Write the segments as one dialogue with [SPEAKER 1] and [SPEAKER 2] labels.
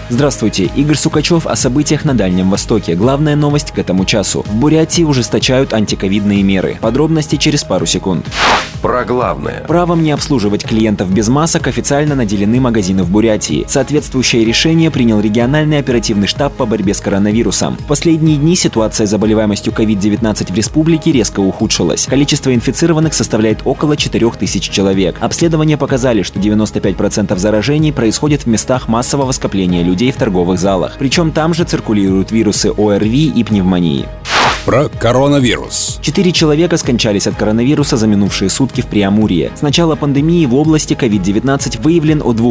[SPEAKER 1] Здравствуйте, Игорь Сукачев о событиях на Дальнем Востоке. Главная новость к этому часу. В Бурятии ужесточают антиковидные меры. Подробности через пару секунд.
[SPEAKER 2] Про главное.
[SPEAKER 1] Правом не обслуживать клиентов без масок официально наделены магазины в Бурятии. Соответствующее решение принял региональный оперативный штаб по борьбе с коронавирусом. В последние дни ситуация с заболеваемостью COVID-19 в республике резко ухудшилась. Количество инфицированных составляет около 4000 человек. Обследования показали, что 95% заражений происходит в местах массового скопления людей в торговых залах. Причем там же циркулируют вирусы ОРВИ и пневмонии.
[SPEAKER 3] Про коронавирус.
[SPEAKER 1] 4 человека скончались от коронавируса за минувшие сутки в Преамурье. С начала пандемии в области COVID-19 выявлен у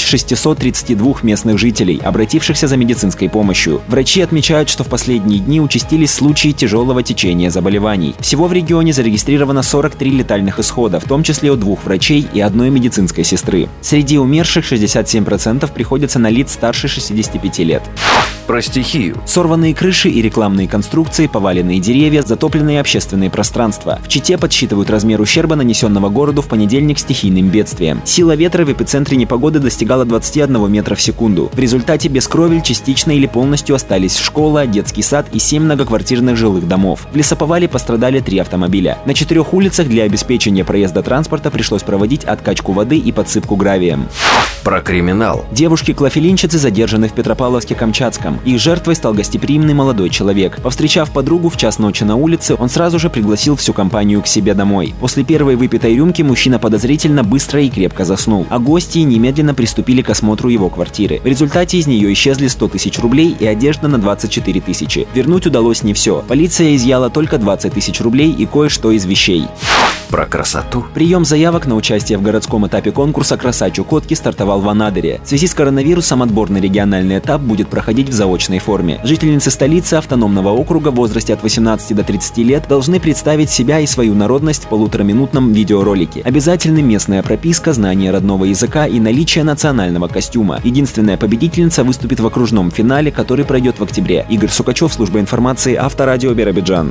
[SPEAKER 1] 2632 местных жителей, обратившихся за медицинской помощью. Врачи отмечают, что в последние дни участились случаи тяжелого течения заболеваний. Всего в регионе зарегистрировано 43 летальных исхода, в том числе у 2 врачей и 1 медицинской сестры. Среди умерших 67% приходится на лиц старше 65 лет.
[SPEAKER 2] Про стихию.
[SPEAKER 1] Сорванные крыши и рекламные конструкции, поваленные деревья, затопленные общественные пространства. В Чите подсчитывают размер ущерба, нанесенного городу в понедельник стихийным бедствием. Сила ветра в эпицентре непогоды достигала 21 метра в секунду. В результате без кровель частично или полностью остались школа, детский сад и 7 многоквартирных жилых домов. В лесоповале пострадали 3 автомобиля. На 4 улицах для обеспечения проезда транспорта пришлось проводить откачку воды и подсыпку гравием.
[SPEAKER 2] Про криминал.
[SPEAKER 1] Девушки-клофелинщицы задержаны в Петропавловске-Камчатском. Их жертвой стал гостеприимный молодой человек. Повстречав подругу в час ночи на улице, он сразу же пригласил всю компанию к себе домой. После первой выпитой рюмки мужчина подозрительно быстро и крепко заснул, а гости немедленно приступили к осмотру его квартиры. В результате из нее исчезли 100 тысяч рублей и одежда на 24 тысячи. Вернуть удалось не все. Полиция изъяла только 20 тысяч рублей и кое-что из вещей.
[SPEAKER 2] Про красоту.
[SPEAKER 1] Прием заявок на участие в городском этапе конкурса «Краса Чукотки» стартовал в Анадыре. В связи с коронавирусом отборный региональный этап будет проходить в заочной форме. Жительницы столицы автономного округа в возрасте от 18 до 30 лет должны представить себя и свою народность в полутораминутном видеоролике. Обязательны местная прописка, знание родного языка и наличие национального костюма. Единственная победительница выступит в окружном финале, который пройдет в октябре. Игорь Сукачев, служба информации, Авторадио Биробиджан.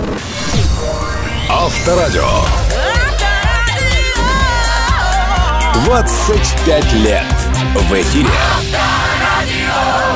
[SPEAKER 3] Авторадио. 25 лет в эфире.